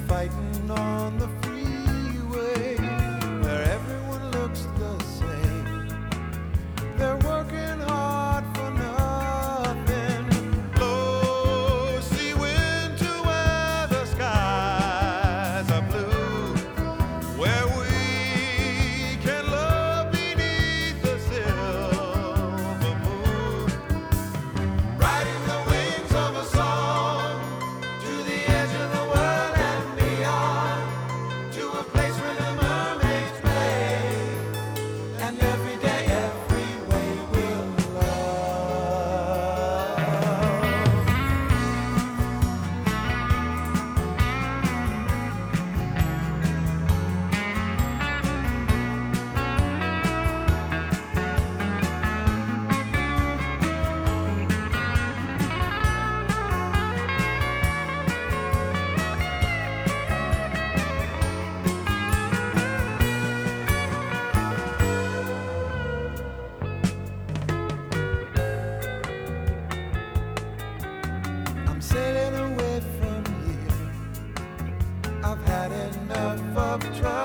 fighting on the freeway where everyone looks the same. They're working hard for nothing. Blow sea wind to where the skies are blue, where we can love beneath the silver moon, riding the wings of a song to the edge of the world and beyond, to a place where the mermaids play, and every day, every way we'll love. I'm sailing away from here. I've had enough of trouble.